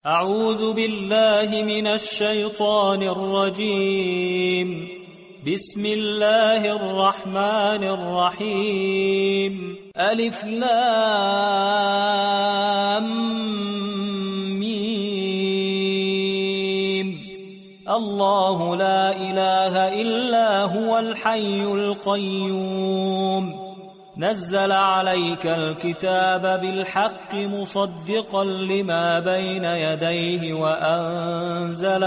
أعوذ بالله من الشيطان الرجيم. بسم الله الرحمن الرحيم. ألف لام ميم. الله لا إله إلا هو الحي القيوم. نزل عليك الكتاب بالحق مصدقا لما بين يديه وأنزل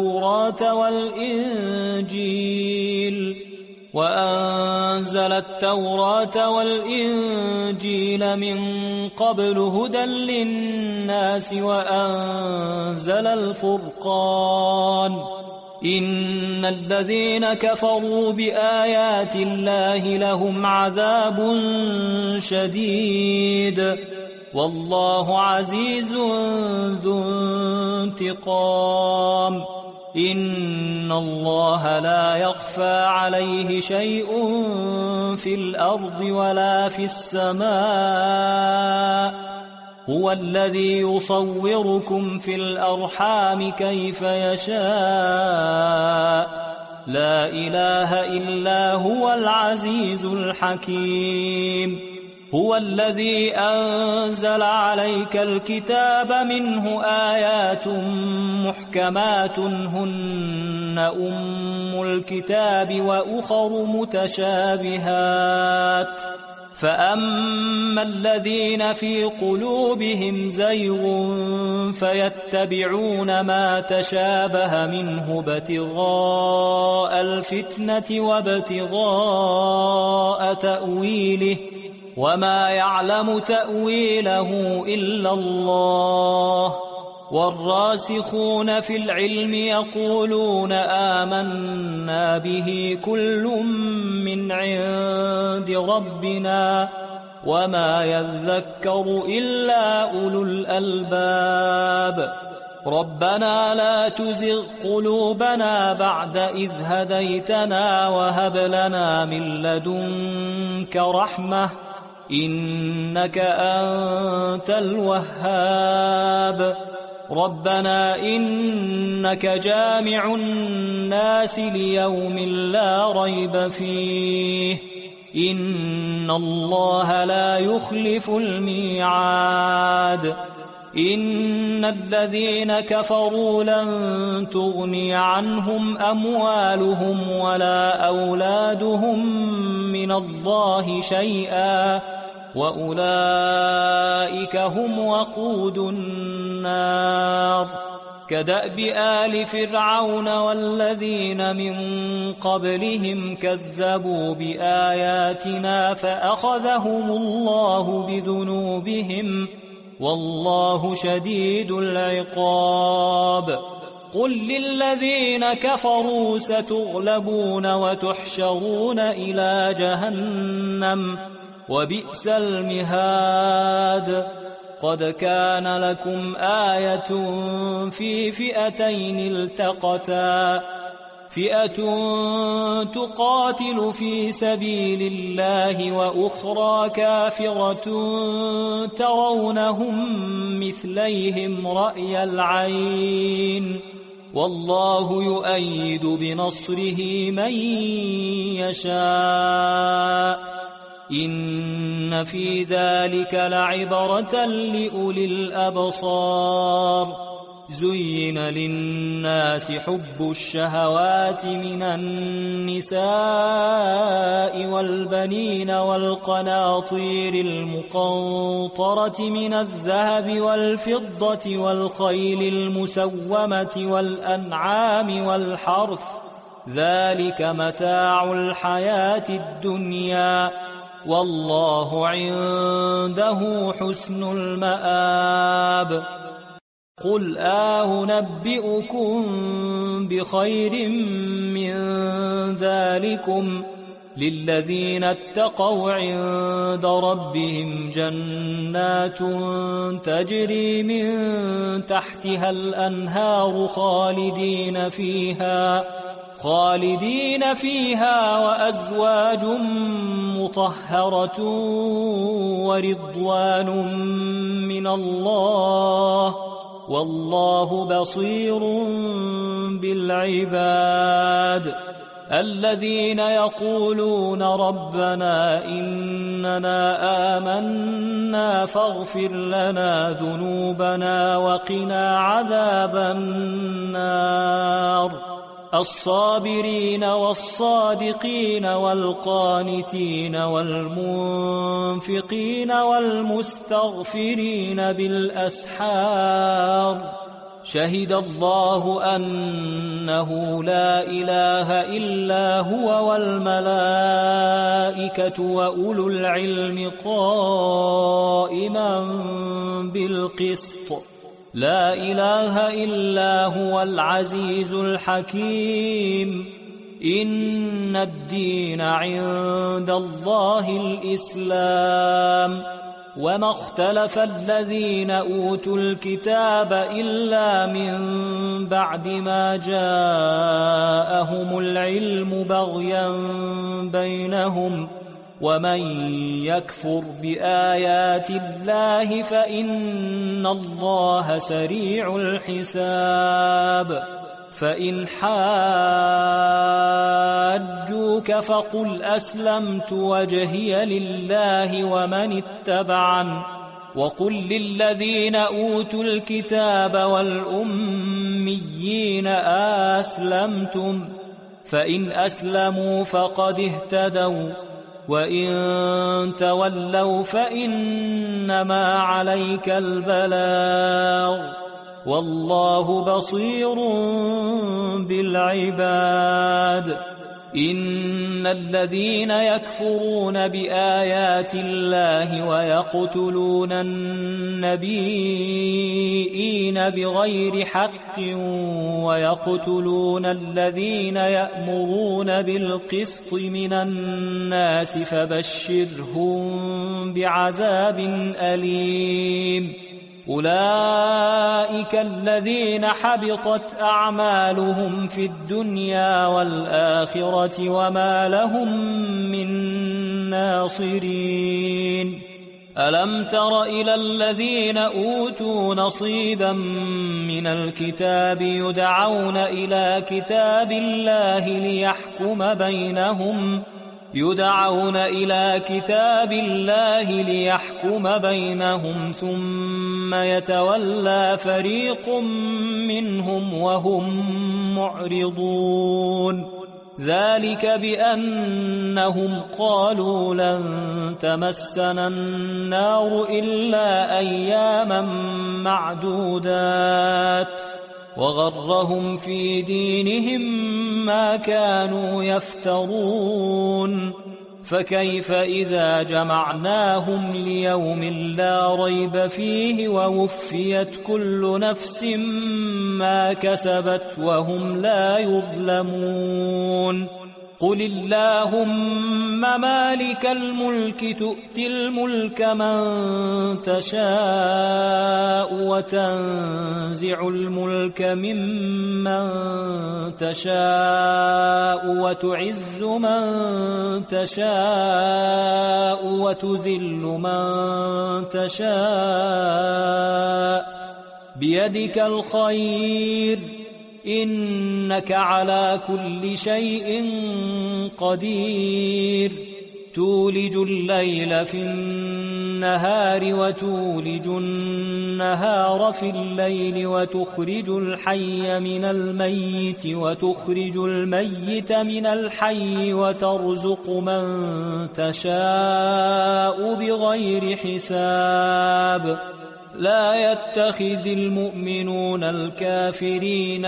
التوراة والإنجيل من قبل هدى للناس وأنزل الفرقان. إن الذين كفروا بآيات الله لهم عذاب شديد والله عزيز ذو انتقام. إن الله لا يخفى عليه شيء في الأرض ولا في السماء. هو الذي يصوركم في الأرحام كيف يشاء. لا إله إلا هو العزيز الحكيم. هو الذي أنزل عليك الكتاب منه آيات محكمات هن أم الكتاب وأخر متشابهات. فأما الذين في قلوبهم زيغ فيتبعون ما تشابه منه ابتغاء الفتنة وابتغاء تأويله وما يعلم تأويله إلا الله. والراسخون في العلم يقولون آمنا به كل من عند ربنا وما يذكر إلا أولو الألباب. ربنا لا تزغ قلوبنا بعد إذ هديتنا وهب لنا من لدنك رحمة إنك أنت الوهاب. ربنا إنك جامع الناس ليوم لا ريب فيه إن الله لا يخلف الميعاد. إن الذين كفروا لن تغني عنهم أموالهم ولا أولادهم من الله شيئا وأولئك هم وقود النار. كدأب آل فرعون والذين من قبلهم كذبوا بآياتنا فأخذهم الله بذنوبهم والله شديد العقاب. قل للذين كفروا ستغلبون وتحشرون إلى جهنم وبئس المهاد. قد كان لكم آية في فئتين التقتا فئة تقاتل في سبيل الله وأخرى كافرة ترونهم مثليهم رأي العين والله يؤيد بنصره من يشاء. إن في ذلك لعبرة لأولي الأبصار. زين للناس حب الشهوات من النساء والبنين والقناطير المقنطرة من الذهب والفضة والخيل المسومة والأنعام والحرث ذلك متاع الحياة الدنيا والله عنده حسن المآب. قل أنبئكم بخير من ذلكم للذين اتقوا عند ربهم جنات تجري من تحتها الأنهار خالدين فيها وأزواج مطهرة ورضوان من الله والله بصير بالعباد. الذين يقولون ربنا إننا آمنا فاغفر لنا ذنوبنا وقنا عذاب النار. الصابرين والصادقين والقانتين والمنفقين والمستغفرين بالأسحار. شهد الله أنه لا إله إلا هو والملائكة وأولو العلم قائما بالقسط. لا إله إلا هو العزيز الحكيم. إن الدين عند الله الإسلام. وما اختلف الذين أوتوا الكتاب إلا من بعد ما جاءهم العلم بغيا بينهم. ومن يكفر بآيات الله فإن الله سريع الحساب. فإن حاجوك فقل أسلمت وجهي لله ومن اتبعن. وقل للذين أوتوا الكتاب والأميين أسلمتم؟ فإن أسلموا فقد اهتدوا، وإن تولوا فإنما عليك البلاغ، والله بصير بالعباد. إن الذين يكفرون بآيات الله ويقتلون النبيين بغير حق ويقتلون الذين يأمرون بالقسط من الناس فبشرهم بعذاب أليم. أولئك الذين حبطت أعمالهم في الدنيا والآخرة وما لهم من ناصرين. ألم تر إلى الذين أوتوا نصيبا من الكتاب يدعون إلى كتاب الله ليحكم بينهم ثم يتولى فريق منهم وهم معرضون. ذلك بأنهم قالوا لن تمسنا النار إلا أياما معدودات، وغرهم في دينهم ما كانوا يفترون. فكيف إذا جمعناهم ليوم لا ريب فيه ووفيت كل نفس ما كسبت وهم لا يظلمون. قل اللهم مالك الملك تؤتي الملك من تشاء وتنزع الملك ممن تشاء وتعز من تشاء وتذل من تشاء بيدك الخير إنك على كل شيء قدير. تولج الليل في النهار وتولج النهار في الليل وتخرج الحي من الميت وتخرج الميت من الحي وترزق من تشاء بغير حساب. لا يتخذ المؤمنون الكافرين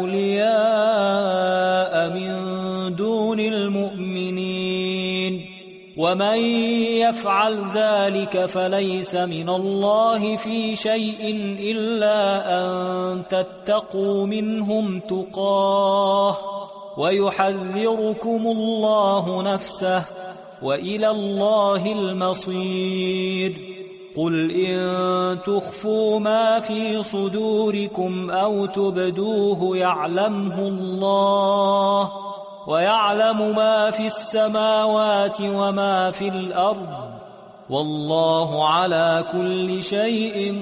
أولياء من دون المؤمنين، ومن يفعل ذلك فليس من الله في شيء إلا أن تتقوا منهم تقاه ويحذركم الله نفسه، وإلى الله المصير. قل إن تخفوا ما في صدوركم أو تبدوه يعلمه الله، ويعلم ما في السماوات وما في الأرض، والله على كل شيء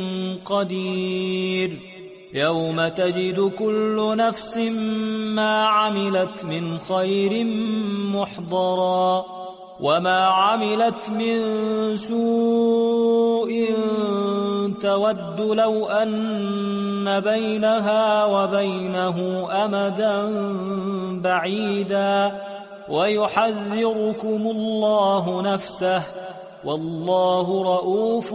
قدير. يوم تجد كل نفس ما عملت من خير محضرا وما عملت من سوء تود لو أن بينها وبينه أمدا بعيدا ويحذركم الله نفسه والله رؤوف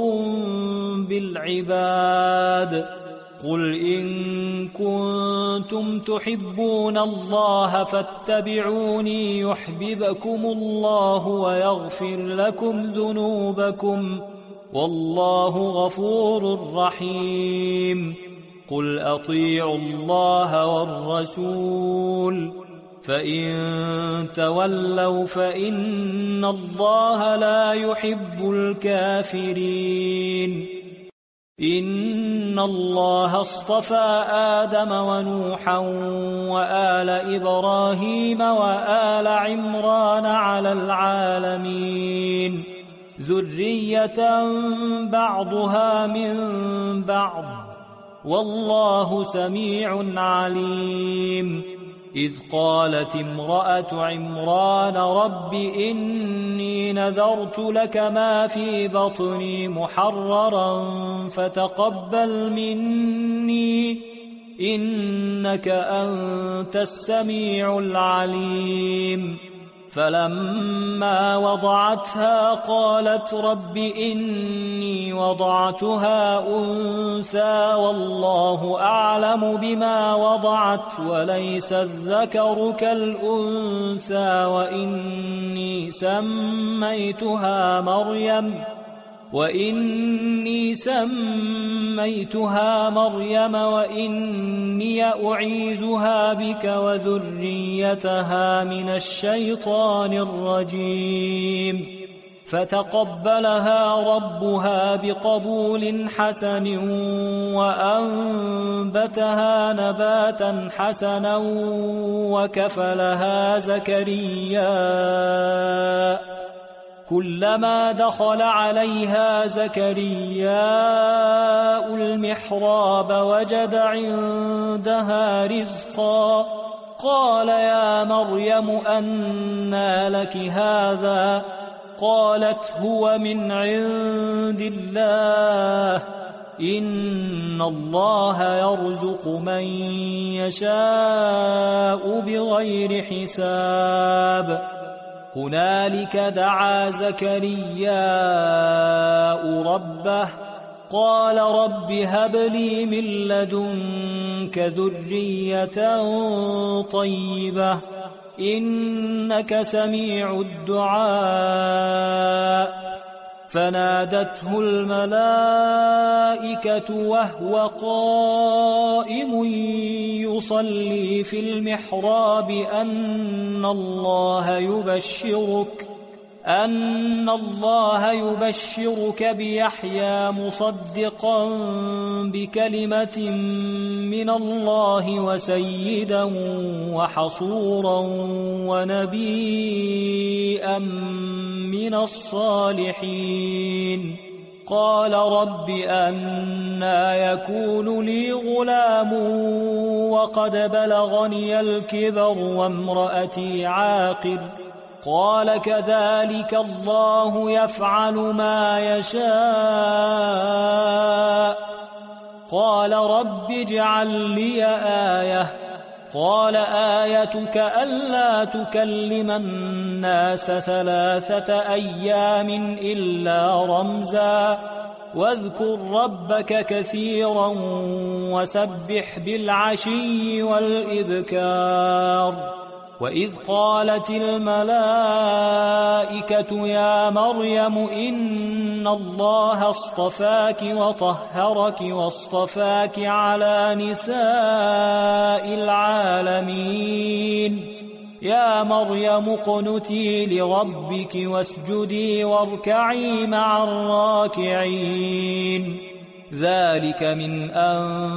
بالعباد. قل إن كنتم تحبون الله فاتبعوني يحببكم الله ويغفر لكم ذنوبكم والله غفور رحيم. قل أطيعوا الله والرسول فإن تولوا فإن الله لا يحب الكافرين. إن الله اصطفى آدم ونوحا وآل إبراهيم وآل عمران على العالمين ذرية بعضها من بعض والله سميع عليم. إذ قالت امرأة عمران رب إني نذرت لك ما في بطني محررا فتقبل مني إنك أنت السميع العليم. فلما وضعتها قالت رب إني وضعتها أنثى والله أعلم بما وضعت وليس الذكر كالأنثى وإني سميتها مريم وإني أعيذها بك وذريتها من الشيطان الرجيم. فتقبلها ربها بقبول حسن وأنبتها نباتا حسنا وكفلها زكريا. كلما دخل عليها زكرياء المحراب وجد عندها رزقا قال يا مريم أنى لك هذا قالت هو من عند الله إن الله يرزق من يشاء بغير حساب. هنالك دعا زكرياء ربه قال رب هب لي من لدنك ذرية طيبة إنك سميع الدعاء. فنادته الملائكة وهو قائم يصلي في المحراب أن الله يبشرك بيحيى مصدقا بكلمة من الله وسيدا وحصورا ونبيا من الصالحين. قال رب أنى يكون لي غلام وقد بلغني الكبر وامرأتي عاقر قال كذلك الله يفعل ما يشاء. قال رب اجعل لي آية قال آيتك ألا تكلم الناس 3 أيام إلا رمزا واذكر ربك كثيرا وسبح بالعشي والإبكار. وإذ قالت الملائكة يا مريم إن الله اصطفاك وطهرك واصطفاك على نساء العالمين. يا مريم اقنتي لربك واسجدي واركعي مع الراكعين. ذلك من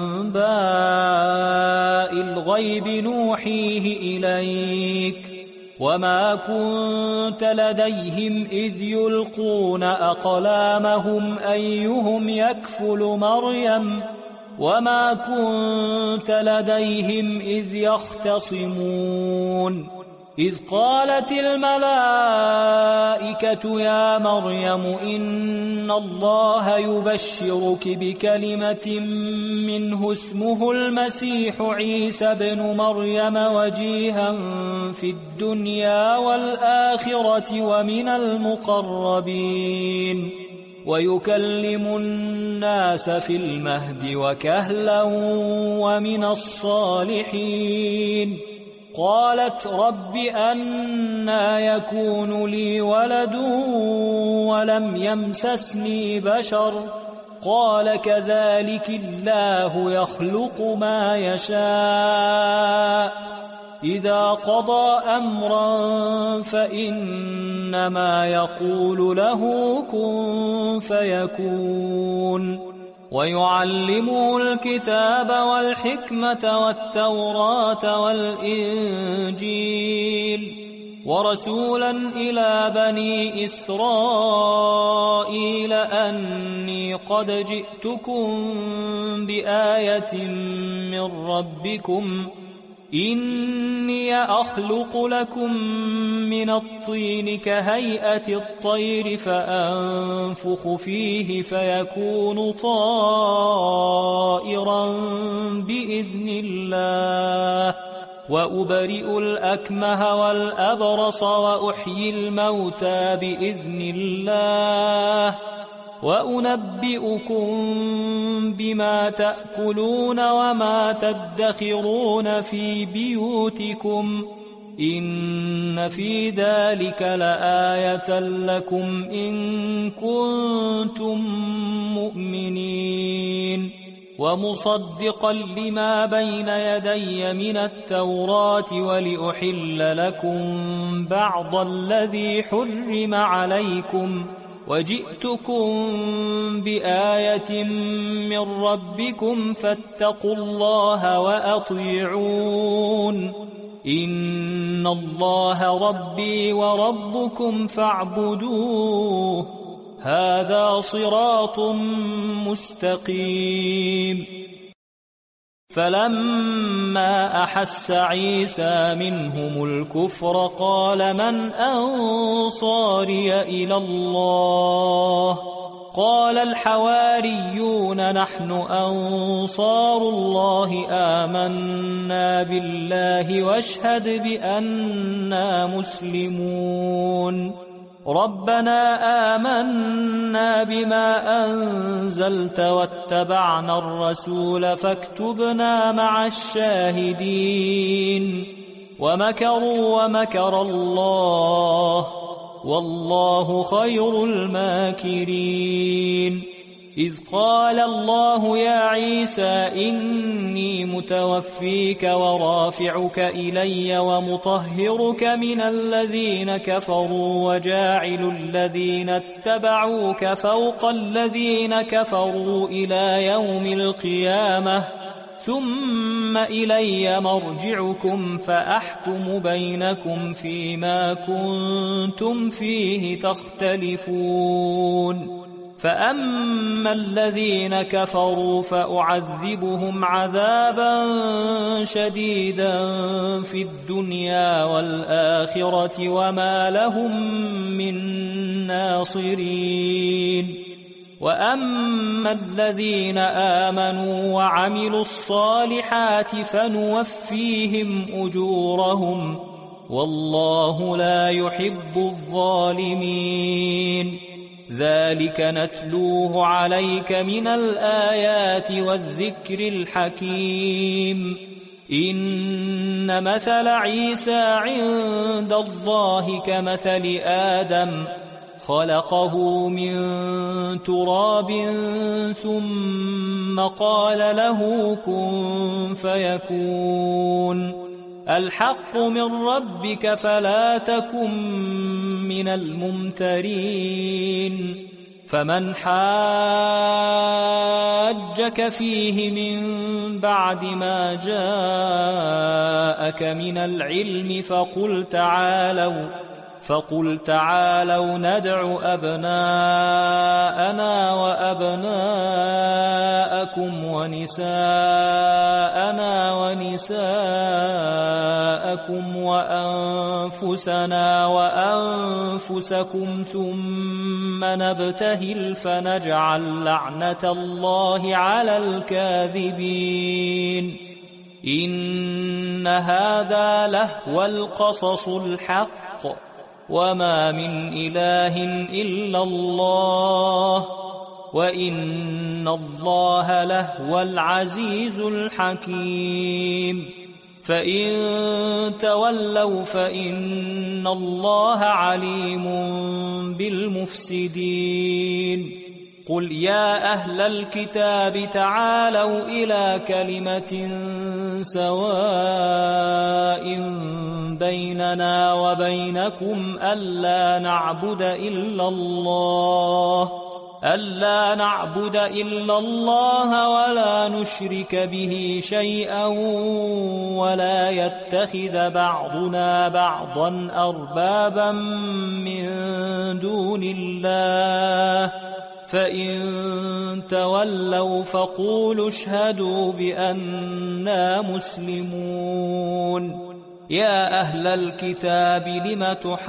أنباء الغيب نوحيه إليك وما كنت لديهم إذ يلقون أقلامهم أيهم يكفل مريم وما كنت لديهم إذ يختصمون إذ قالت الملائكة يا مريم إن الله يبشرك بكلمة منه اسمه المسيح عيسى بن مريم وجيها في الدنيا والآخرة ومن المقربين ويكلم الناس في المهد وكهلا ومن الصالحين قالت رب أنى يكون لي ولد ولم يمسسني بشر قال كذلك الله يخلق ما يشاء إذا قضى أمرا فإنما يقول له كن فيكون ويعلمه الكتاب والحكمة والتوراة والإنجيل ورسولا إلى بني إسرائيل أني قد جئتكم بآية من ربكم إني أخلق لكم من الطين كهيئة الطير فأنفخ فيه فيكون طائرا بإذن الله وأبرئ الأكمه والأبرص وأحيي الموتى بإذن الله وأنبئكم بما تأكلون وما تدخرون في بيوتكم إن في ذلك لآية لكم إن كنتم مؤمنين ومصدقا لما بين يدي من التوراة ولأحل لكم بعض الذي حرم عليكم وجئتكم بآية من ربكم فاتقوا الله وأطيعون إن الله ربي وربكم فاعبدوه هذا صراط مستقيم فلما أحس عيسى منهم الكفر قال من أنصاري إلى الله قال الحواريون نحن أنصار الله آمنا بالله واشهد بأننا مسلمون ربنا آمنا بما أنزلت واتبعنا الرسول فاكتبنا مع الشاهدين ومكروا ومكر الله والله خير الماكرين إذ قال الله يا عيسى إني متوفيك ورافعك إلي ومطهرك من الذين كفروا وجاعل الذين اتبعوك فوق الذين كفروا إلى يوم القيامة ثم إلي مرجعكم فأحكم بينكم فيما كنتم فيه تختلفون فأما الذين كفروا فأعذبهم عذابا شديدا في الدنيا والآخرة وما لهم من ناصرين وأما الذين آمنوا وعملوا الصالحات فنوفيهم أجورهم والله لا يحب الظالمين ذلك نتلوه عليك من الآيات والذكر الحكيم إن مثل عيسى عند الله كمثل آدم خلقه من تراب ثم قال له كن فيكون الحق من ربك فلا تكن من الممترين فمن حاجك فيه من بعد ما جاءك من العلم فقل تعالوا ندع أبناءنا وأبناءكم ونساءنا ونساءكم وأنفسنا وأنفسكم ثم نبتهل فنجعل لعنة الله على الكاذبين. إن هذا لهو القصص الحق وما من إله إلا الله وإن الله لهو العزيز الحكيم. فإن تولوا فإن الله عليم بالمفسدين. قل يا أهل الكتاب تعالوا إلى كلمة سواء بيننا وبينكم ألا نعبد إلا الله ولا نشرك به شيئا ولا يتخذ بعضنا بعضا أربابا من دون الله. فإن تولوا فقولوا اشهدوا بأننا مسلمون. يا أهل الكتاب لم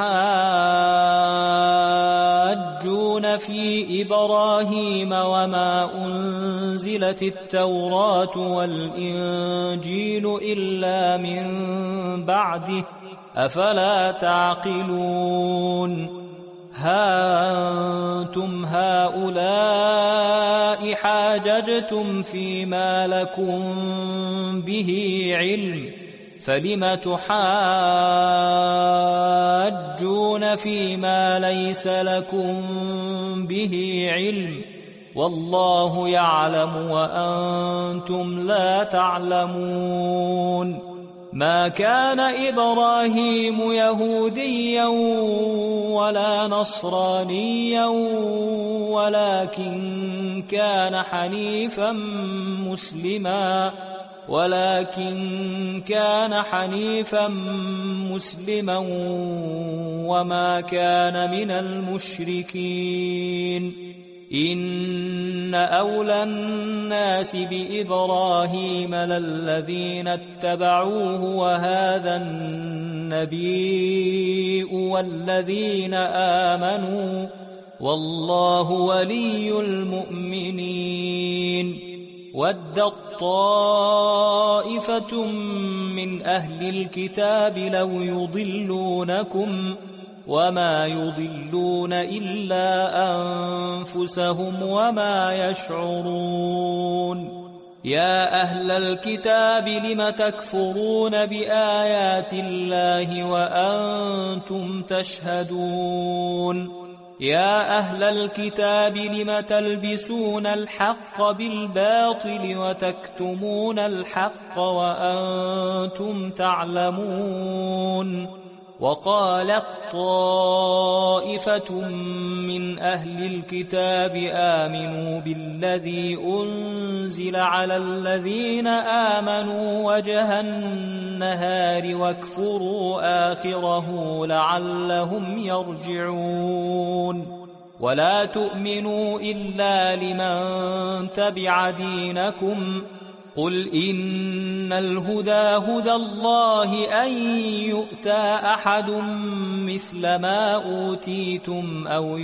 تحاجون في إبراهيم وما أنزلت التوراة والإنجيل إلا من بعده أفلا تعقلون. ها أنتم هؤلاء حاججتم فيما لكم به علم فلم تحاجون فيما ليس لكم به علم والله يعلم وأنتم لا تعلمون. ما كان إبراهيم يهوديا ولا نصرانيا ولكن كان حنيفا مسلما وما كان من المشركين. إن أولى الناس بإبراهيم للذين اتبعوه وهذا النبي والذين آمنوا والله ولي المؤمنين. ودت طائفة من أهل الكتاب لو يضلونكم وما يضلون إلا أنفسهم وما يشعرون. يا أهل الكتاب لم تكفرون بآيات الله وأنتم تشهدون. يا أهل الكتاب لم تلبسون الحق بالباطل وتكتمون الحق وأنتم تعلمون. وقالت طائفة من أهل الكتاب آمنوا بالذي أنزل على الذين آمنوا وجه النهار واكفروا آخره لعلهم يرجعون. ولا تؤمنوا إلا لمن تبع دينكم قل إن الهدى هدى الله أن يؤتى أحد مثل ما أوتيتم أو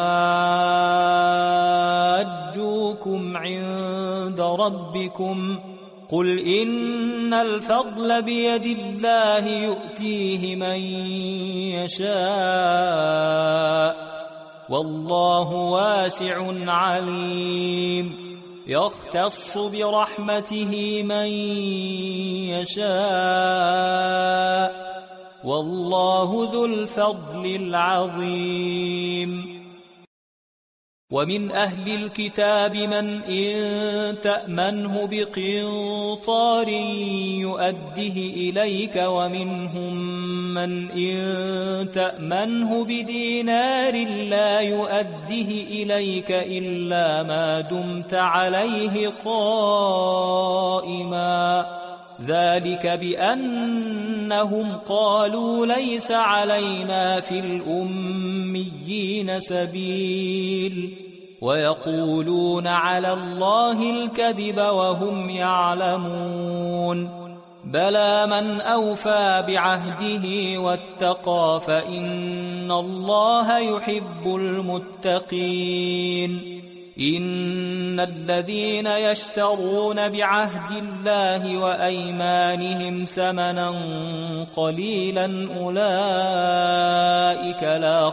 يحاجوكم عند ربكم قل إن الفضل بيد الله يؤتيه من يشاء والله واسع عليم. يختص برحمته من يشاء والله ذو الفضل العظيم. ومن أهل الكتاب من إن تأمنه بقنطار يؤده إليك ومنهم من إن تأمنه بدينار لا يؤده إليك إلا ما دمت عليه قائما ذلك بأنهم قالوا ليس علينا في الأميين سبيل ويقولون على الله الكذب وهم يعلمون بلى من أوفى بعهده واتقى فإن الله يحب المتقين إن الذين يشترون بعهد الله وأيمانهم ثمنا قليلا أولئك لا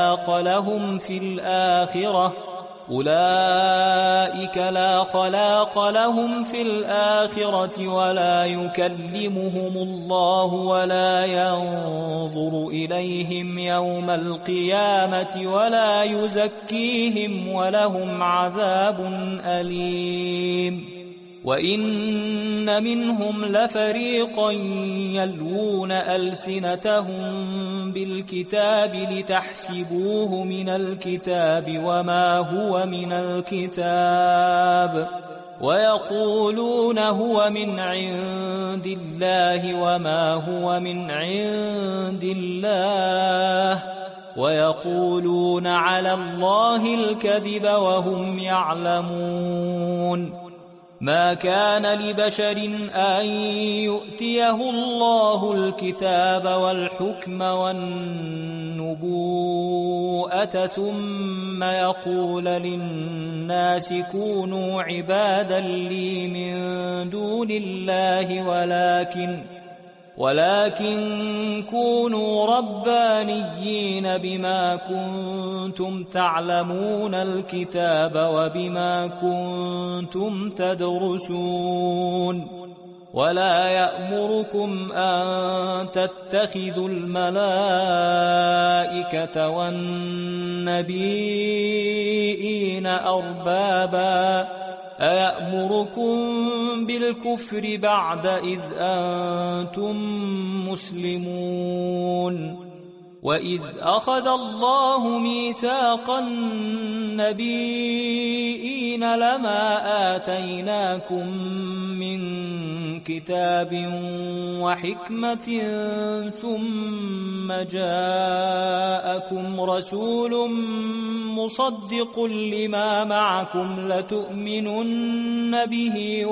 خلاق لهم في الآخرة ولا يكلمهم الله ولا ينظر إليهم يوم القيامة ولا يزكيهم ولهم عذاب أليم وإن منهم لفريقا يلوون ألسنتهم بالكتاب لتحسبوه من الكتاب وما هو من الكتاب ويقولون هو من عند الله وما هو من عند الله ويقولون على الله الكذب وهم يعلمون ما كان لبشر أن يؤتيه الله الكتاب والحكم والنبوءة ثم يقول للناس كونوا عبادا لي من دون الله ولكن كونوا ربانيين بما كنتم تعلمون الكتاب وبما كنتم تدرسون ولا يأمركم أن تتخذوا الملائكة والنبيين أربابا أيأمركم بالكفر بعد إذ أنتم مسلمون وإذ أخذ الله ميثاق النبيين لما آتيناكم من كتاب وحكمة ثم جاءكم رسول مصدق لما معكم لتؤمنن به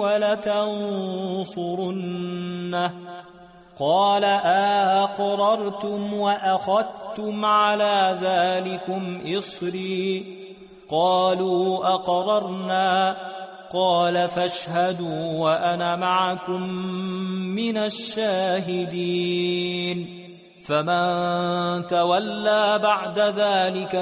ولتنصرنه قال أقررتم وأخذتم على ذلكم إصري قالوا أقررنا قال فاشهدوا وأنا معكم من الشاهدين فمن تولى بعد ذلك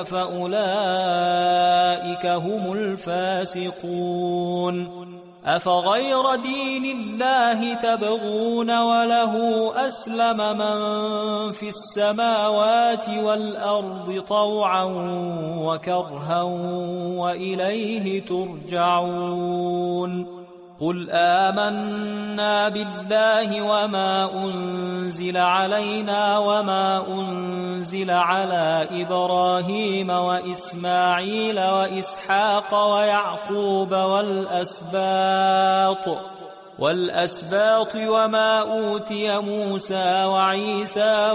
فأولئك هم الفاسقون أفغير دين الله تبغون وله أسلم من في السماوات والأرض طوعا وكرها وإليه ترجعون قل آمنا بالله وما أنزل علينا وما أنزل على إبراهيم وإسماعيل وإسحاق ويعقوب والأسباط وما أوتي موسى وعيسى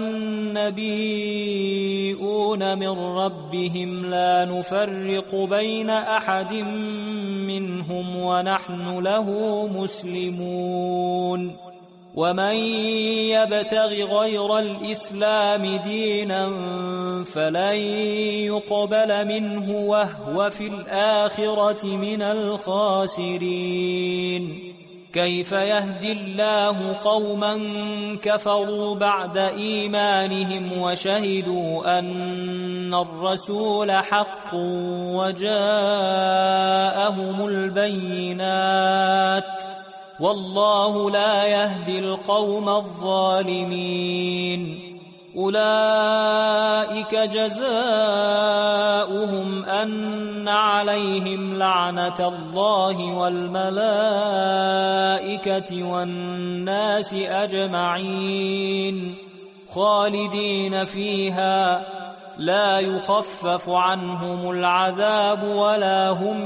والنبيون من ربهم لا نفرق بين أحد منهم ونحن له مسلمون ومن يبتغ غير الإسلام دينا فلن يقبل منه وهو في الآخرة من الخاسرين كيف يهدي الله قوما كفروا بعد إيمانهم وشهدوا أن الرسول حق وجاءهم البينات والله لا يهدي القوم الظالمين أولئك جزاؤهم أن عليهم لعنة الله والملائكة والناس أجمعين خالدين فيها لا يخفف عنهم العذاب ولا هم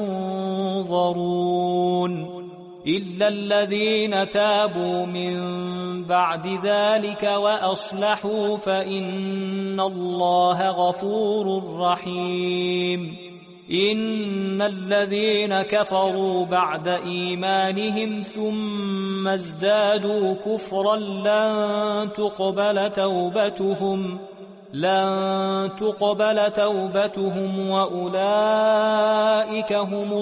ينظرون إلا الذين تابوا من بعد ذلك وأصلحوا فإن الله غفور رحيم إن الذين كفروا بعد إيمانهم ثم ازدادوا كفرا لن تقبل توبتهم وأولئك هم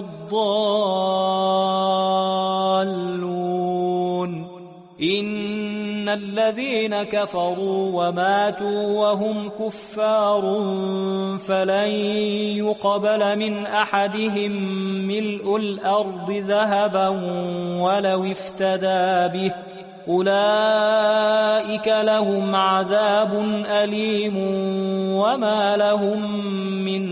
الضالون إن الذين كفروا وماتوا وهم كفار فلن يقبل من أحدهم ملء الأرض ذهبا ولو افتدى به أولئك لهم عذاب أليم وما لهم من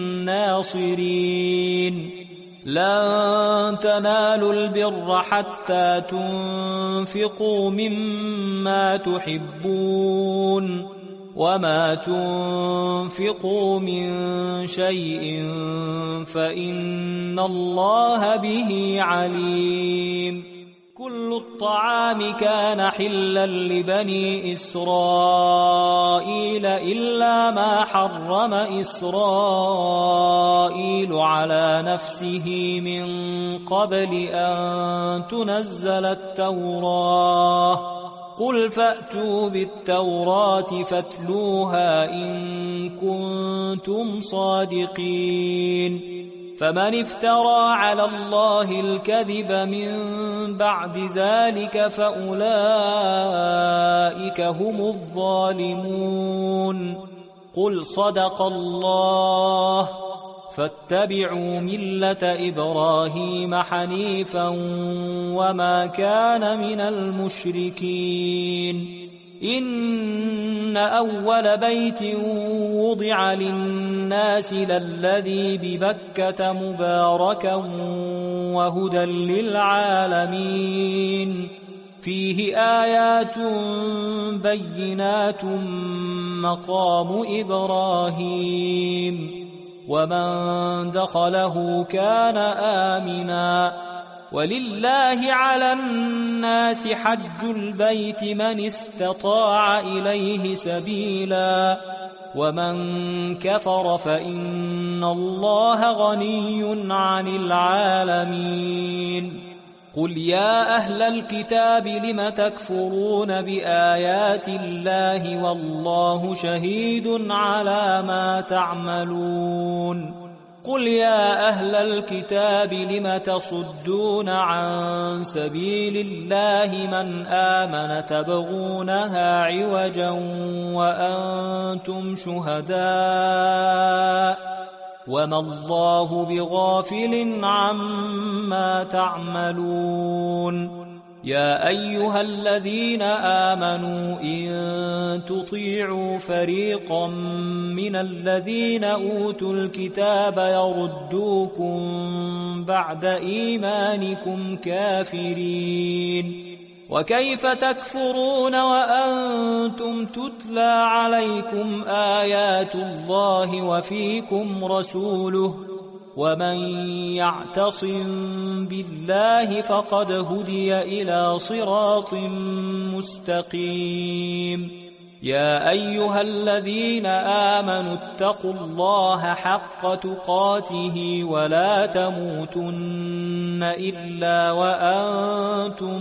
ناصرين لن تنالوا البر حتى تنفقوا مما تحبون وما تنفقوا من شيء فإن الله به عليم كل الطعام كان حلا لبني إسرائيل إلا ما حرم إسرائيل على نفسه من قبل أن تنزل التوراة قل فأتوا بالتوراة فاتلوها إن كنتم صادقين فمن افترى على الله الكذب من بعد ذلك فأولئك هم الظالمون قل صدق الله فاتبعوا ملة إبراهيم حنيفا وما كان من المشركين إن أول بيت وضع للناس للذي ببكة مباركا وهدى للعالمين فيه آيات بينات مقام إبراهيم ومن دخله كان آمنا ولله على الناس حج البيت من استطاع إليه سبيلا ومن كفر فإن الله غني عن العالمين قل يا أهل الكتاب لم تكفرون بآيات الله والله شهيد على ما تعملون قل يا أهل الكتاب لم تصدون عن سبيل الله من آمن تبغونها عوجا وأنتم شهداء وما الله بغافل عما تعملون يا أيها الذين آمنوا إن تطيعوا فريقا من الذين أوتوا الكتاب يردوكم بعد إيمانكم كافرين وكيف تكفرون وأنتم تتلى عليكم آيات الله وفيكم رسوله ومن يعتصم بالله فقد هدي إلى صراط مستقيم يا أيها الذين آمنوا اتقوا الله حق تقاته ولا تموتن إلا وأنتم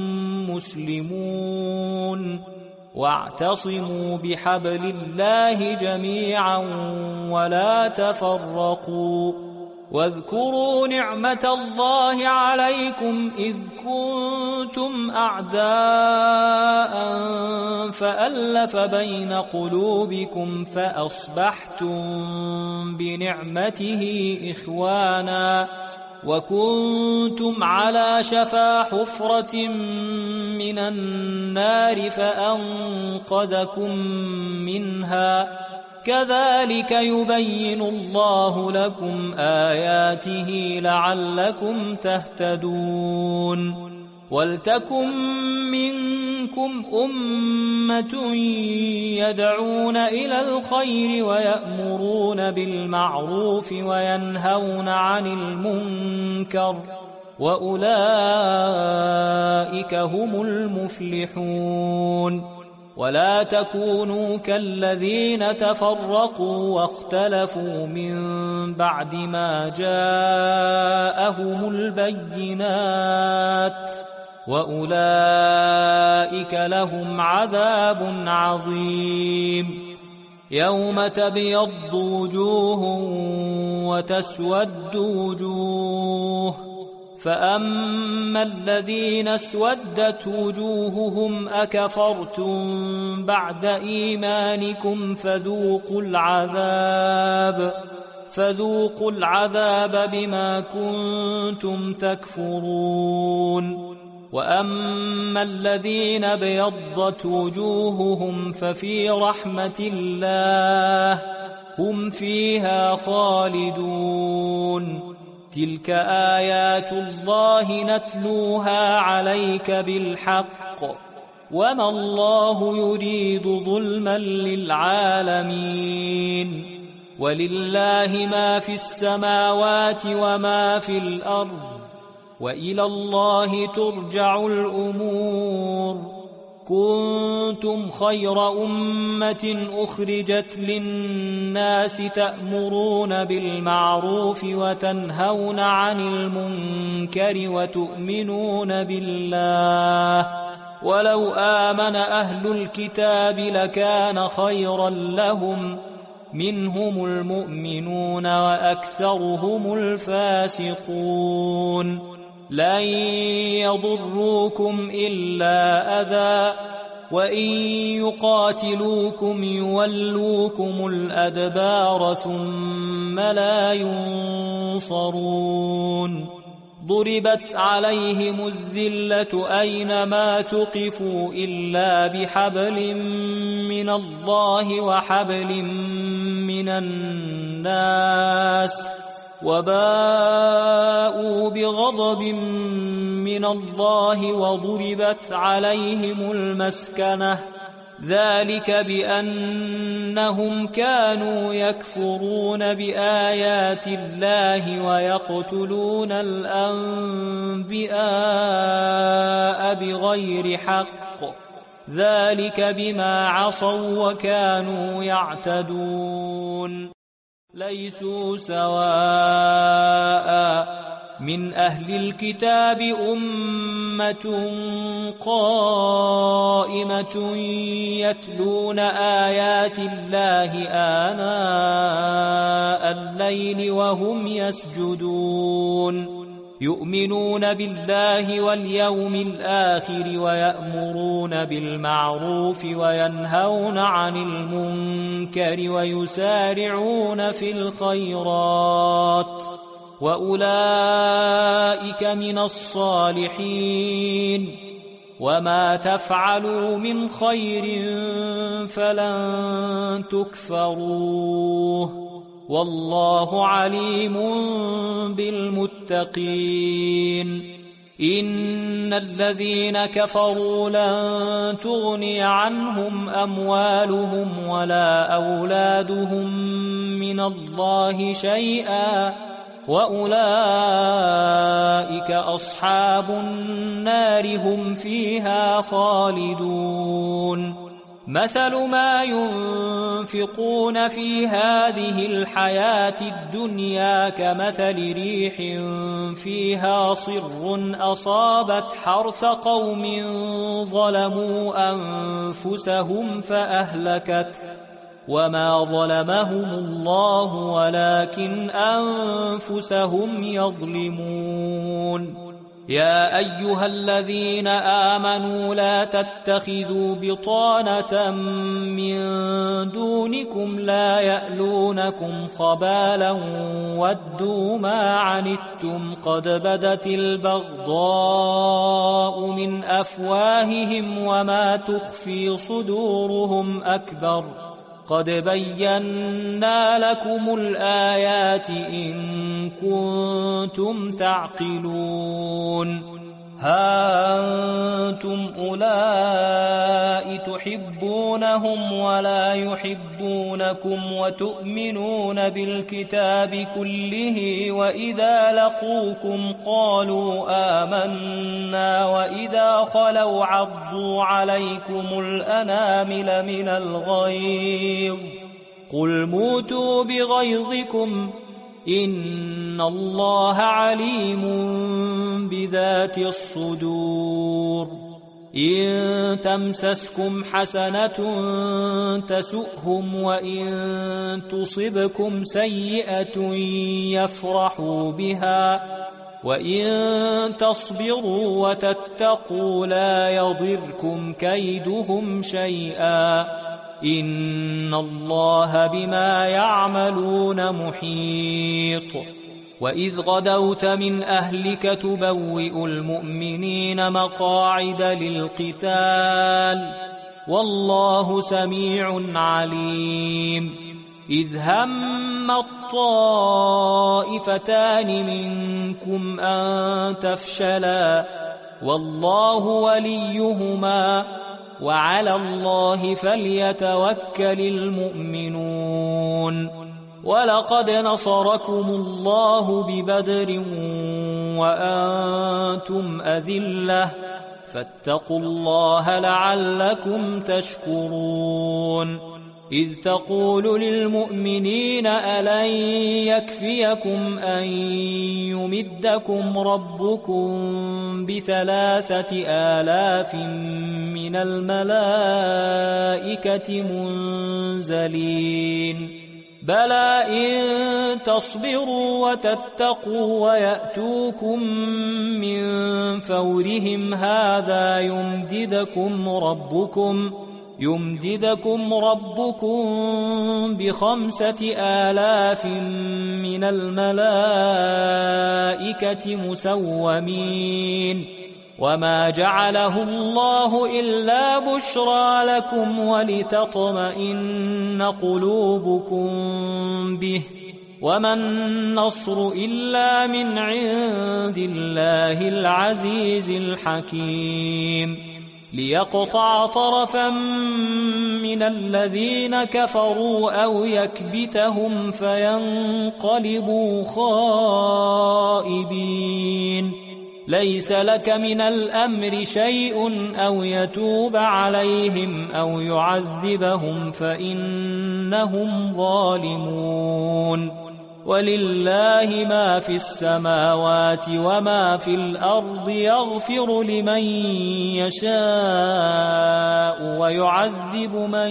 مسلمون واعتصموا بحبل الله جميعا ولا تفرقوا واذكروا نعمة الله عليكم إذ كنتم أعداء فألف بين قلوبكم فأصبحتم بنعمته إخوانا وكنتم على شفا حفرة من النار فأنقذكم منها كذلك يبين الله لكم آياته لعلكم تهتدون ولتكن منكم أمة يدعون إلى الخير ويأمرون بالمعروف وينهون عن المنكر وأولئك هم المفلحون ولا تكونوا كالذين تفرقوا واختلفوا من بعد ما جاءهم البينات وأولئك لهم عذاب عظيم يوم تبيض وجوه وتسود وجوه فأما الذين اسودت وجوههم أكفرتم بعد إيمانكم فذوقوا العذاب بما كنتم تكفرون وأما الذين ابيضت وجوههم ففي رحمة الله هم فيها خالدون تلك آيات الله نتلوها عليك بالحق وما الله يريد ظلما للعالمين ولله ما في السماوات وما في الأرض وإلى الله ترجع الأمور كنتم خير أمة أخرجت للناس تأمرون بالمعروف وتنهون عن المنكر وتؤمنون بالله ولو آمن أهل الكتاب لكان خيرا لهم منهم المؤمنون وأكثرهم الفاسقون لن يضروكم إلا أذى وإن يقاتلوكم يولوكم الأدبار ثم لا ينصرون ضربت عليهم الذلة أينما ثقفوا إلا بحبل من الله وحبل من الناس وباءوا بغضب من الله وضربت عليهم المسكنة ذلك بأنهم كانوا يكفرون بآيات الله ويقتلون الأنبياء بغير حق ذلك بما عصوا وكانوا يعتدون ليسوا سواء من أهل الكتاب أمة قائمة يتلون آيات الله آناء الليل وهم يسجدون يؤمنون بالله واليوم الآخر ويأمرون بالمعروف وينهون عن المنكر ويسارعون في الخيرات وأولئك من الصالحين وما تفعلوا من خير فلن تكفروه والله عليم بالمتقين إن الذين كفروا لن تغني عنهم أموالهم ولا أولادهم من الله شيئا وأولئك أصحاب النار هم فيها خالدون مثل ما ينفقون في هذه الحياة الدنيا كمثل ريح فيها صر أصابت حرث قوم ظلموا أنفسهم فأهلكت وما ظلمهم الله ولكن أنفسهم يظلمون يا أيها الذين آمنوا لا تتخذوا بطانة من دونكم لا يألونكم خبالا ودوا ما عنتم قد بدت البغضاء من أفواههم وما تخفي صدورهم أكبر قد بينا لكم الآيات إن كنتم تعقلون ها أنتم أولئك تحبونهم ولا يحبونكم وتؤمنون بالكتاب كله وإذا لقوكم قالوا آمنا وإذا خلوا عضوا عليكم الأنامل من الغيظ قل موتوا بغيظكم إن الله عليم بذات الصدور إن تمسسكم حسنة تسؤهم وإن تصبكم سيئة يفرحوا بها وإن تصبروا وتتقوا لا يضركم كيدهم شيئا إن الله بما يعملون محيط وإذ غدوت من أهلك تبوئ المؤمنين مقاعد للقتال والله سميع عليم إذ هم الطائفتان منكم أن تفشلا والله وليهما وعلى الله فليتوكل المؤمنون ولقد نصركم الله ببدر وأنتم أذلة فاتقوا الله لعلكم تشكرون إذ تقول للمؤمنين ألن يكفيكم أن يمدكم ربكم ب3,000 من الملائكة منزلين بلى إن تصبروا وتتقوا ويأتوكم من فورهم هذا يمددكم ربكم ب5,000 من الملائكة مسومين وما جعله الله إلا بشرى لكم ولتطمئن قلوبكم به وما النصر إلا من عند الله العزيز الحكيم ليقطع طرفا من الذين كفروا أو يكبتهم فينقلبوا خائبين ليس لك من الأمر شيء أو يتوب عليهم أو يعذبهم فإنهم ظالمون ولله ما في السماوات وما في الأرض يغفر لمن يشاء ويعذب من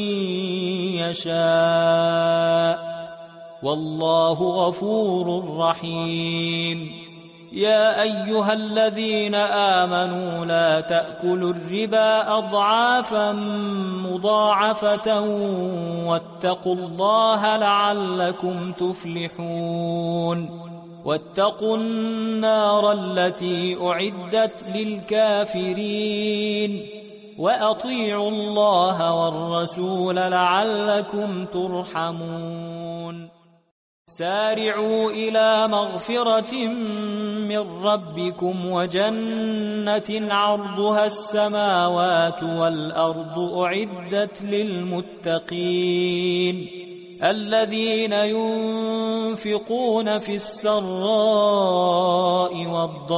يشاء والله غفور رحيم يا أيها الذين آمنوا لا تأكلوا الربا أضعافا مضاعفة واتقوا الله لعلكم تفلحون واتقوا النار التي أعدت للكافرين وأطيعوا الله والرسول لعلكم ترحمون سارعوا إلى مغفرة من ربكم وجنة عرضها السماوات والأرض أعدت للمتقين الذين ينفقون في السراء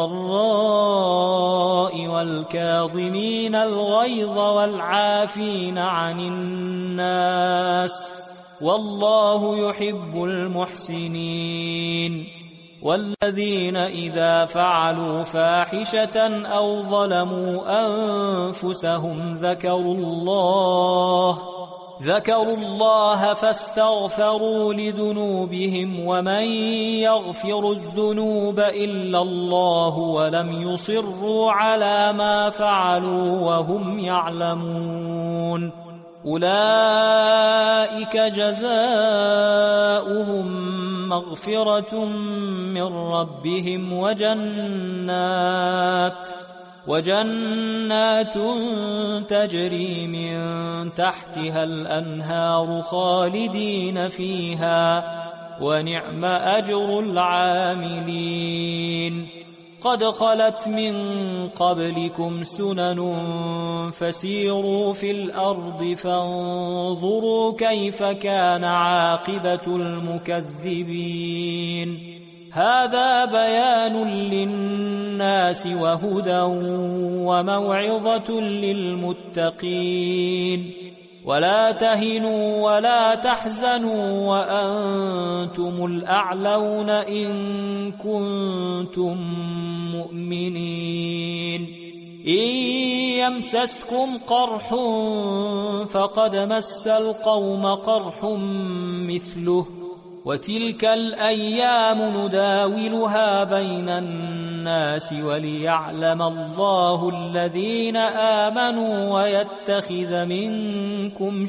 والضراء والكاظمين الغيظ والعافين عن الناس والله يحب المحسنين والذين إذا فعلوا فاحشة أو ظلموا أنفسهم ذكروا الله فاستغفروا لذنوبهم ومن يغفر الذنوب إلا الله ولم يصروا على ما فعلوا وهم يعلمون أولئك جزاؤهم مغفرة من ربهم وجنات تجري من تحتها الأنهار خالدين فيها ونعم أجر العاملين قد خلت من قبلكم سنن فسيروا في الأرض فانظروا كيف كان عاقبة المكذبين هذا بيان للناس وهدى وموعظة للمتقين ولا تهنوا ولا تحزنوا وأنتم الأعلون إن كنتم مؤمنين إن يمسسكم قرح فقد مس القوم قرح مثله وتلك الأيام نداولها بين الناس وليعلم الله الذين آمنوا ويتخذ منكم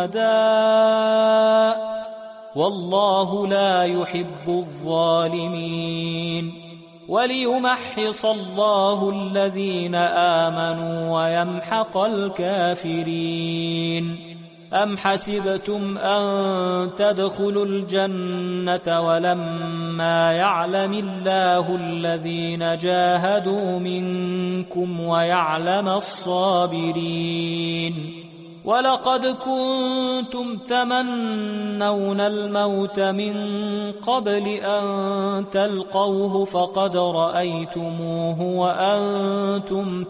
شهداء والله لا يحب الظالمين وليمحص الله الذين آمنوا ويمحق الكافرين أم حسبتم أن تدخلوا الجنة ولما يعلم الله الذين جاهدوا منكم ويعلم الصابرين ولقد كنتم تمنون الموت من قبل أن تلقوه فقد رأيتموه وأنتم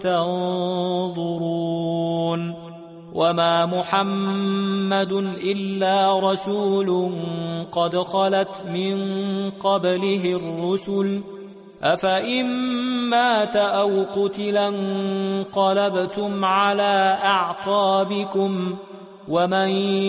تنظرون وما محمد إلا رسول قد خلت من قبله الرسل أفإن مات أو قتلا انقلبتم على أعقابكم ومن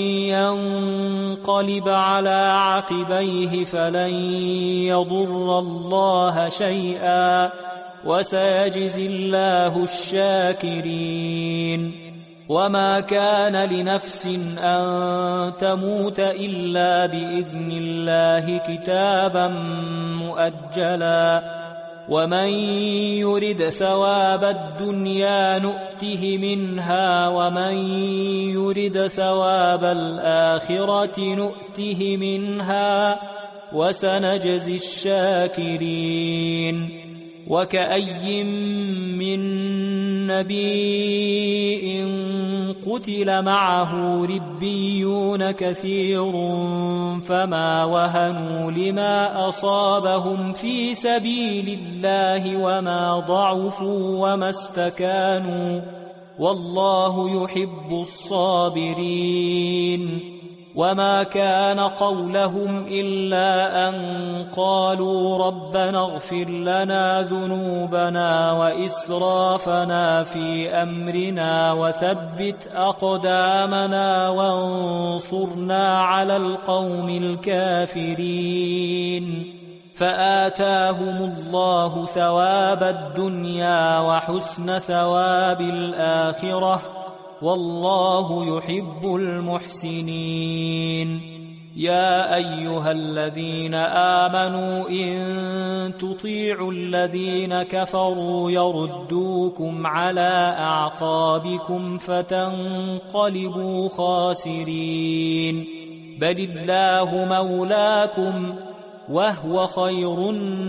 ينقلب على عقبيه فلن يضر الله شيئا وسيجزي الله الشاكرين وما كان لنفس أن تموت إلا بإذن الله كتابا مؤجلا ومن يرد ثواب الدنيا نؤته منها ومن يرد ثواب الآخرة نؤته منها وسنجزي الشاكرين وكأي من نبي قتل معه ربيون كثير فما وهنوا لما أصابهم في سبيل الله وما ضعفوا وما استكانوا والله يحب الصابرين وما كان قولهم إلا أن قالوا ربنا اغفر لنا ذنوبنا وإسرافنا في أمرنا وثبت أقدامنا وانصرنا على القوم الكافرين فآتاهم الله ثواب الدنيا وحسن ثواب الآخرة والله يحب المحسنين يا أيها الذين آمنوا إن تطيعوا الذين كفروا يردوكم على أعقابكم فتنقلبوا خاسرين بل الله مولاكم وهو خير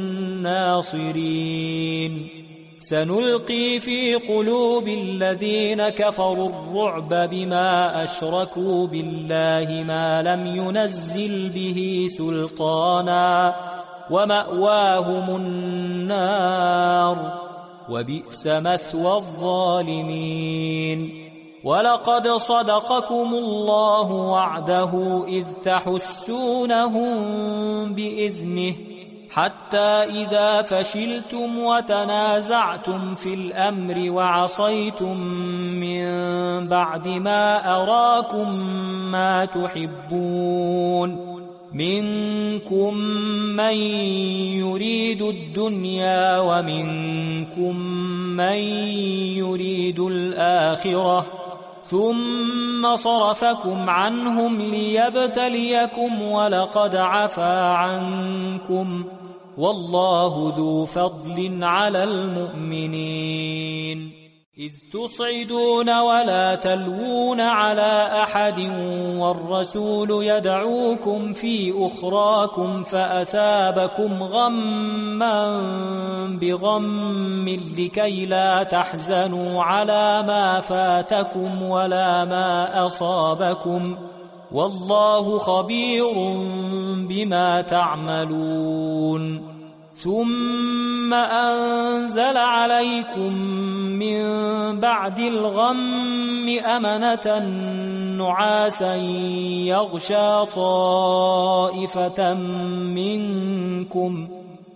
الناصرين سنلقي في قلوب الذين كفروا الرعب بما أشركوا بالله ما لم ينزل به سلطانا ومأواهم النار وبئس مثوى الظالمين ولقد صدقكم الله وعده إذ تحسونهم بإذنه حتى إذا فشلتم وتنازعتم في الأمر وعصيتم من بعد ما أراكم ما تحبون منكم من يريد الدنيا ومنكم من يريد الآخرة ثم صرفكم عنهم ليبتليكم ولقد عفا عنكم والله ذو فضل على المؤمنين إذ تصعدون ولا تلوون على أحد والرسول يدعوكم في أخراكم فأثابكم غما بغم لكي لا تحزنوا على ما فاتكم ولا ما أصابكم والله خبير بما تعملون ثم أنزل عليكم من بعد الغم أمنة نعاسا يغشى طائفة منكم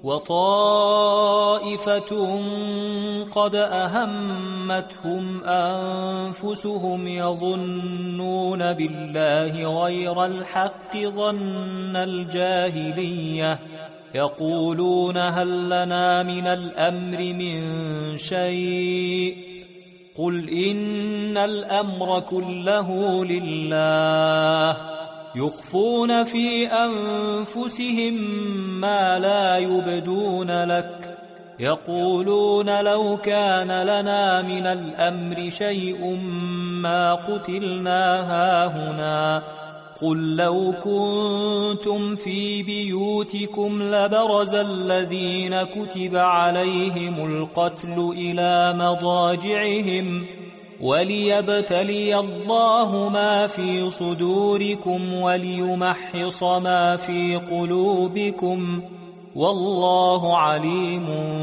وطائفة قد أهمتهم أنفسهم يظنون بالله غير الحق ظن الجاهلية يقولون هل لنا من الأمر من شيء قل إن الأمر كله لله يخفون في أنفسهم ما لا يبدون لك يقولون لو كان لنا من الأمر شيء ما قتلنا هاهنا قل لو كنتم في بيوتكم لبرز الذين كتب عليهم القتل إلى مضاجعهم وليبتلي الله ما في صدوركم وليمحص ما في قلوبكم والله عليم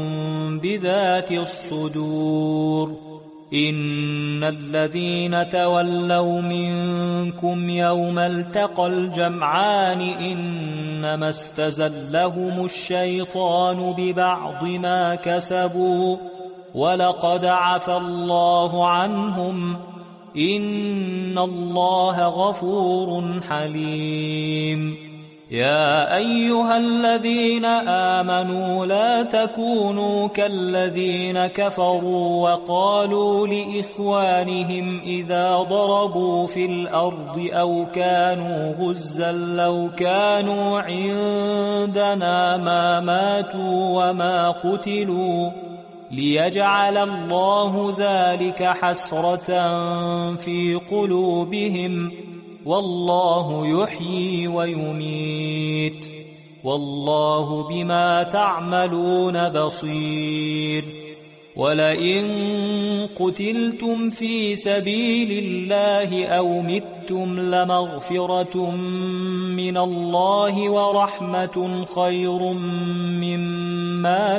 بذات الصدور إن الذين تولوا منكم يوم التقى الجمعان إنما استزلهم الشيطان ببعض ما كسبوا ولقد عفى الله عنهم إن الله غفور حليم يا أيها الذين آمنوا لا تكونوا كالذين كفروا وقالوا لإخوانهم إذا ضربوا في الأرض أو كانوا غزا لو كانوا عندنا ما ماتوا وما قتلوا ليجعل الله ذلك حسرة في قلوبهم والله يحيي ويميت والله بما تعملون بصير ولئن قتلتم في سبيل الله أو متم لمغفرة من الله ورحمة خير مما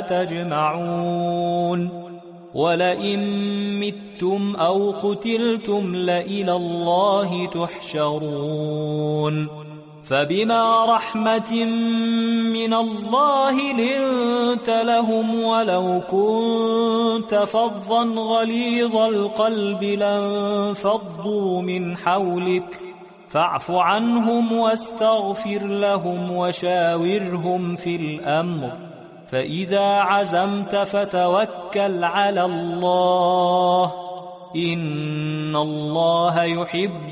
تجمعون ولئن متم أو قتلتم لإلى الله تحشرون فبما رحمة من الله لنت لهم ولو كنت فظا غليظ القلب لانفضوا من حولك فاعف عنهم واستغفر لهم وشاورهم في الأمر فإذا عزمت فتوكل على الله إن الله يحب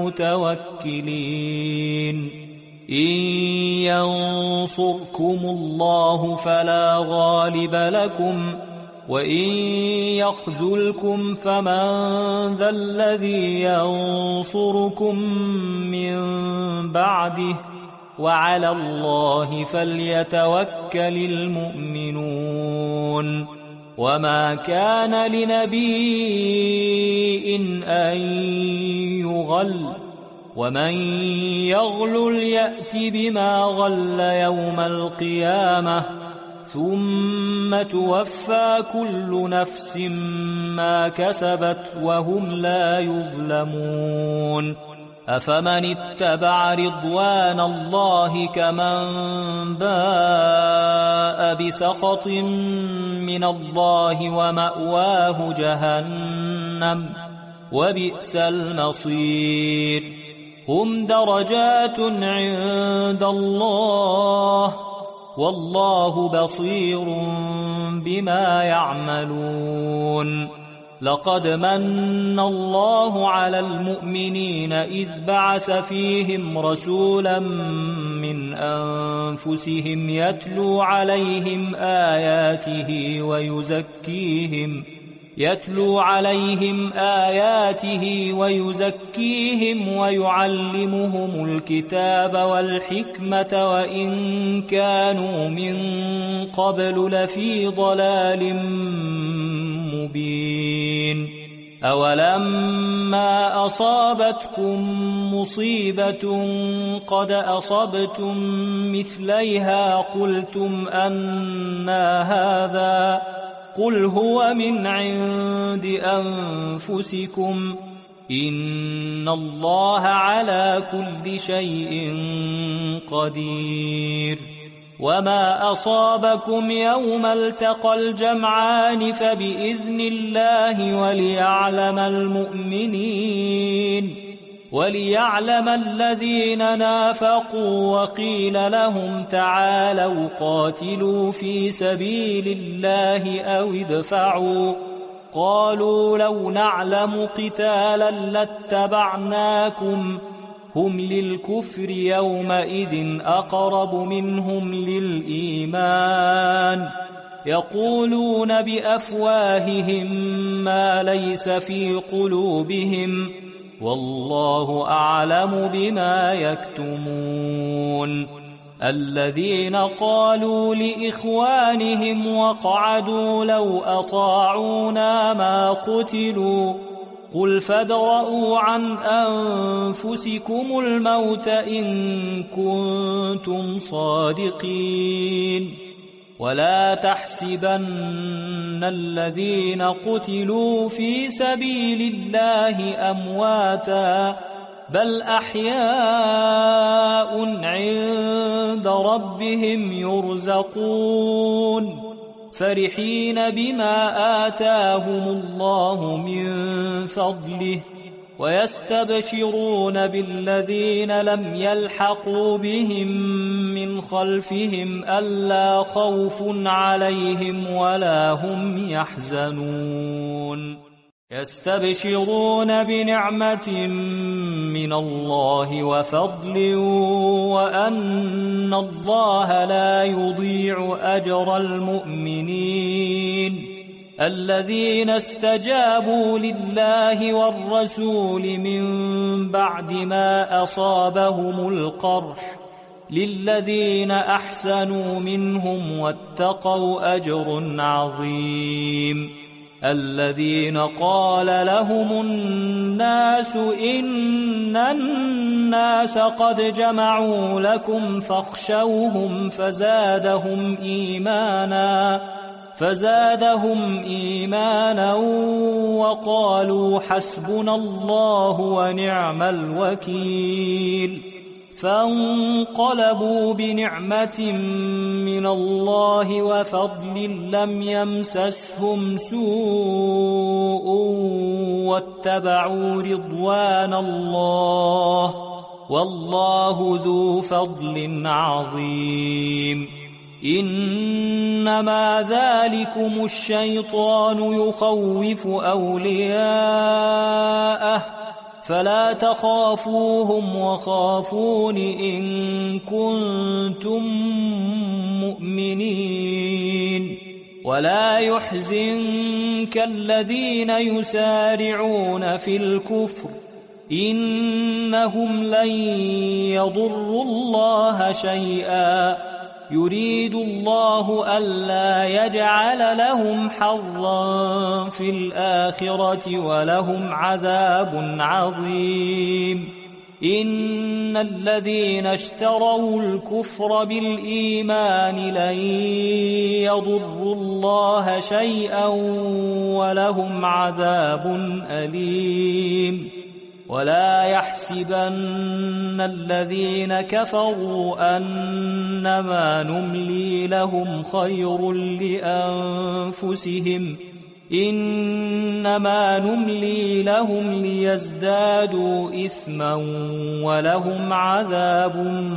المتوكلين إن ينصركم الله فلا غالب لكم وإن يخذلكم فمن ذا الذي ينصركم من بعده وعلى الله فليتوكل المؤمنون وما كان لنبي أن يغل ومن يغلل يأت بما غل يوم القيامة ثم توفى كل نفس ما كسبت وهم لا يظلمون أفمن اتبع رضوان الله كمن باء بسخط من الله ومأواه جهنم وبئس المصير هم درجات عند الله والله بصير بما يعملون لقد من الله على المؤمنين إذ بعث فيهم رسولا من أنفسهم يتلو عليهم آياته ويزكيهم ويعلمهم الكتاب والحكمة وإن كانوا من قبل لفي ضلال مبين أولما أصابتكم مصيبة قد أصبتم مثليها قلتم أنى هذا قل هو من عند أنفسكم إن الله على كل شيء قدير وما أصابكم يوم التقى الجمعان فبإذن الله وليعلم الذين نافقوا وقيل لهم تعالوا قاتلوا في سبيل الله أو ادفعوا قالوا لو نعلم قتالا لاتبعناكم هم للكفر يومئذ أقرب منهم للإيمان يقولون بأفواههم ما ليس في قلوبهم والله أعلم بما يكتمون الذين قالوا لإخوانهم وقعدوا لو أطاعونا ما قتلوا قل فادرءوا عن أنفسكم الموت إن كنتم صادقين ولا تحسبن الذين قتلوا في سبيل الله أمواتا بل أحياء عند ربهم يرزقون فرحين بما آتاهم الله من فضله ويستبشرون بالذين لم يلحقوا بهم من خلفهم ألا خوف عليهم ولا هم يحزنون يستبشرون بنعمة من الله وفضل وأن الله لا يضيع أجر المؤمنين الذين استجابوا لله والرسول من بعد ما أصابهم القرح للذين أحسنوا منهم واتقوا أجر عظيم الذين قال لهم الناس إن الناس قد جمعوا لكم فاخشوهم فزادهم إيمانا وقالوا حسبنا الله ونعم الوكيل فانقلبوا بنعمة من الله وفضل لم يمسسهم سوء واتبعوا رضوان الله والله ذو فضل عظيم إنما ذلكم الشيطان يخوف أولياءه فلا تخافوهم وخافون إن كنتم مؤمنين ولا يحزنك الذين يسارعون في الكفر إنهم لن يضروا الله شيئا يريد الله ألا يجعل لهم حظا في الآخرة ولهم عذاب عظيم إن الذين اشتروا الكفر بالإيمان لن يضروا الله شيئا ولهم عذاب أليم ولا يحسبن الذين كفروا أنما نملي لهم خير لأنفسهم إنما نملي لهم ليزدادوا إثما ولهم عذاب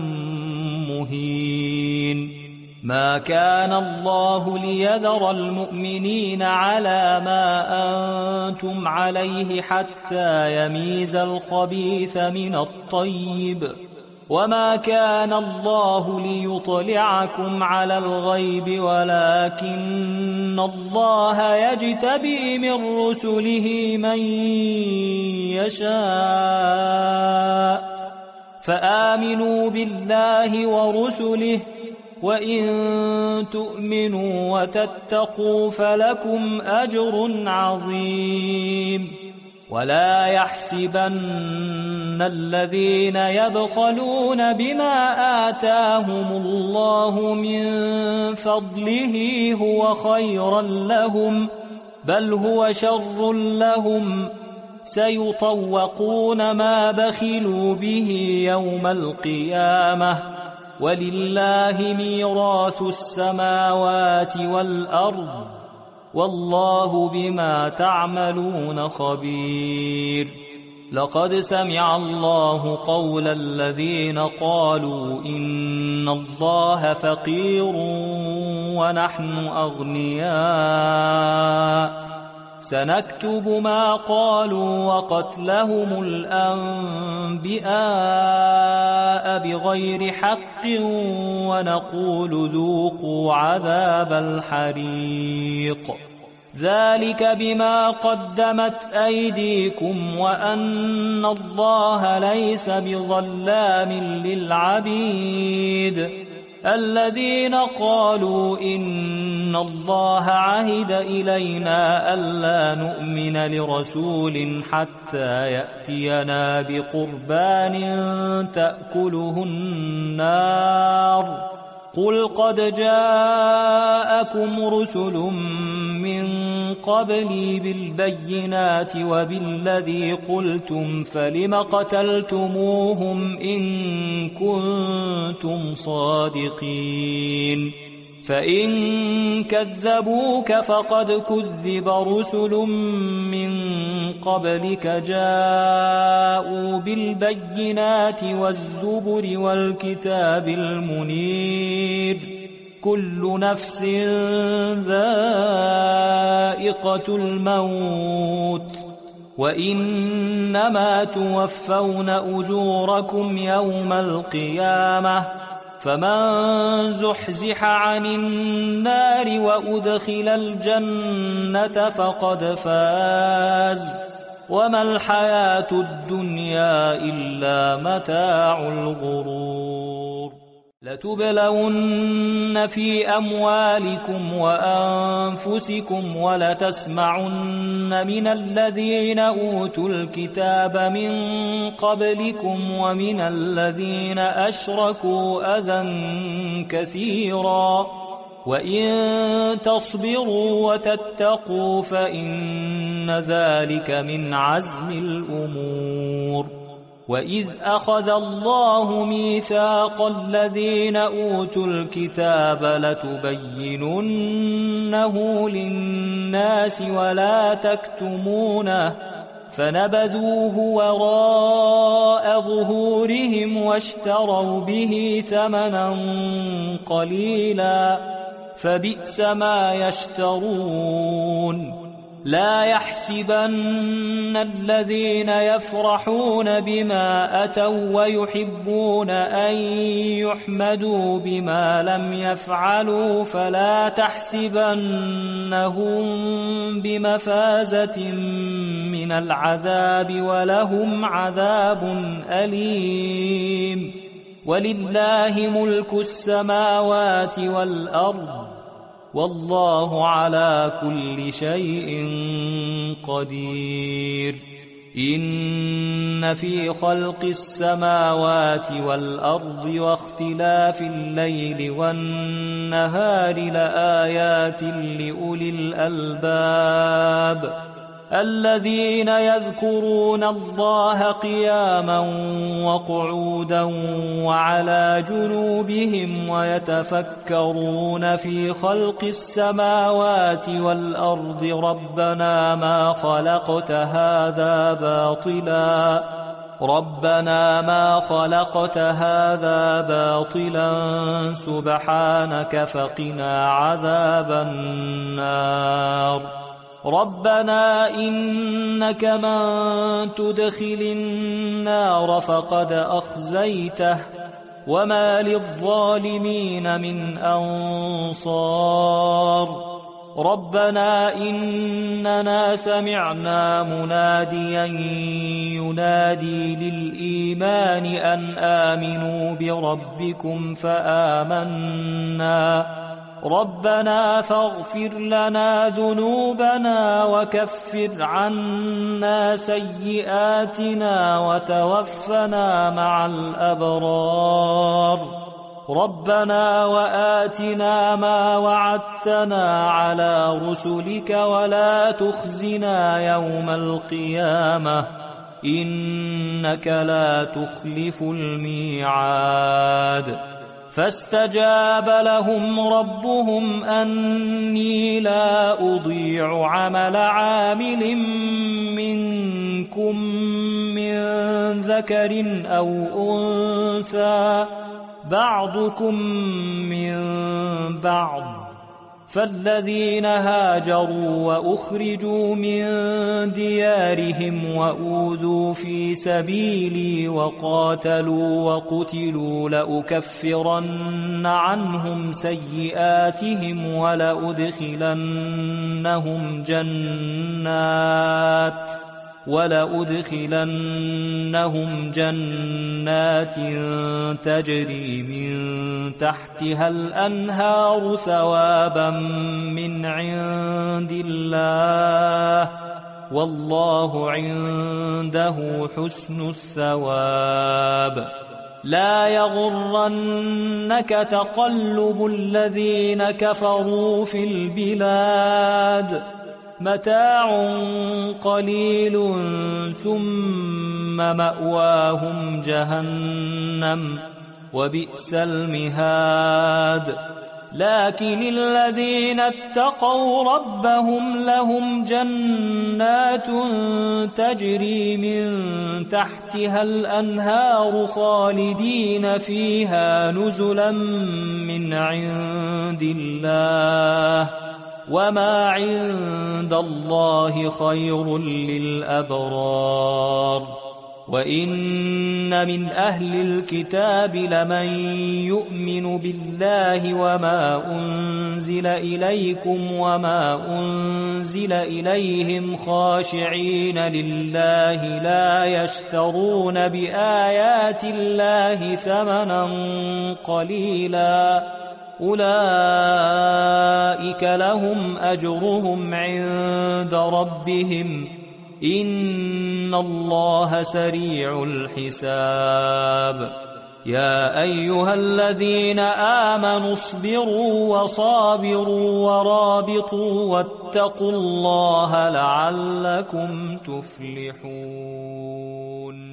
مهين. ما كان الله ليذر المؤمنين على ما أنتم عليه حتى يميز الخبيث من الطيب، وما كان الله ليطلعكم على الغيب ولكن الله يجتبي من رسله من يشاء، فآمنوا بالله ورسله، وإن تؤمنوا وتتقوا فلكم أجر عظيم. ولا يحسبن الذين يبخلون بما آتاهم الله من فضله هو خيرا لهم، بل هو شر لهم، سيطوقون ما بخلوا به يوم القيامة، ولله ميراث السماوات والأرض، والله بما تعملون خبير. لقد سمع الله قول الذين قالوا إن الله فقير ونحن أغنياء، سنكتب ما قالوا وقتلهم الأنبياء بغير حق ونقول ذوقوا عذاب الحريق، ذلك بما قدمت أيديكم وأن الله ليس بظلام للعبيد. الذين قالوا إن الله عهد إلينا ألا نؤمن لرسول حتى يأتينا بقربان تأكله النار، قل قد جاءكم رسل من قبلي بالبينات وبالذي قلتم فلم قتلتموهم إن كنتم صادقين. فإن كذبوك فقد كذب رسل من قبلك جاءوا بالبينات والزبر والكتاب المنير، كل نفس ذائقة الموت، وإنما توفون أجوركم يوم القيامة، فمن زحزح عن النار وأدخل الجنة فقد فاز، وما الحياة الدنيا إلا متاع الغرور. لتبلون في أموالكم وأنفسكم ولتسمعن من الذين أوتوا الكتاب من قبلكم ومن الذين أشركوا أذى كثيرا، وإن تصبروا وتتقوا فإن ذلك من عزم الأمور. وإذ أخذ الله ميثاق الذين أوتوا الكتاب لتبيننه للناس ولا تكتمونه، فنبذوه وراء ظهورهم واشتروا به ثمنا قليلا، فبئس ما يشترون. لا يحسبن الذين يفرحون بما أتوا ويحبون أن يحمدوا بما لم يفعلوا فلا تحسبنهم بمفازة من العذاب، ولهم عذاب أليم. ولله ملك السماوات والأرض، والله على كل شيء قدير. إن في خلق السماوات والأرض واختلاف الليل والنهار لآيات لأولي الألباب. الذين يذكرون الله قياما وقعودا وعلى جنوبهم ويتفكرون في خلق السماوات والأرض ربنا ما خلقت هذا باطلا سبحانك فقنا عذاب النار ربنا إنك من تدخل النار فقد أخزيته وما للظالمين من أنصار ربنا إننا سمعنا مناديا ينادي للإيمان أن آمنوا بربكم فآمنا ربنا فاغفر لنا ذنوبنا وكفر عنا سيئاتنا وتوفنا مع الأبرار ربنا وآتنا ما وعدتنا على رسلك ولا تخزنا يوم القيامة إنك لا تخلف الميعاد فاستجاب لهم ربهم أني لا أضيع عمل عامل منكم من ذكر أو أنثى بعضكم من بعض فالذين هاجروا وأخرجوا من ديارهم وأوذوا في سبيلي وقاتلوا وقتلوا لأكفرن عنهم سيئاتهم ولأدخلنهم جنات تجري من تحتها الأنهار ثوابا من عند الله والله عنده حسن الثواب لا يغرنك تقلب الذين كفروا في البلاد متاع قليل ثم مأواهم جهنم وبئس المهاد لكن الذين اتقوا ربهم لهم جنات تجري من تحتها الأنهار خالدين فيها نزلا من عند الله وما عند الله خير للأبرار وإن من أهل الكتاب لمن يؤمن بالله وما أنزل إليكم وما أنزل إليهم خاشعين لله لا يشترون بآيات الله ثمنا قليلا أولئك لهم أجرهم عند ربهم إن الله سريع الحساب يا أيها الذين آمنوا اصبروا وصابروا ورابطوا واتقوا الله لعلكم تفلحون